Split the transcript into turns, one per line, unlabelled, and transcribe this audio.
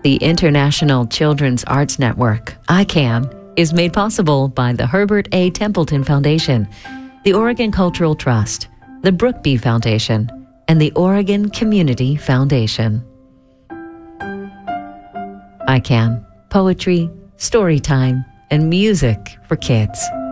The International Children's Arts Network, ICANN, is made possible by the Herbert A. Templeton Foundation, the Oregon Cultural Trust, the Brookby Foundation, and the Oregon Community Foundation. ICANN, poetry, story time, and music for kids.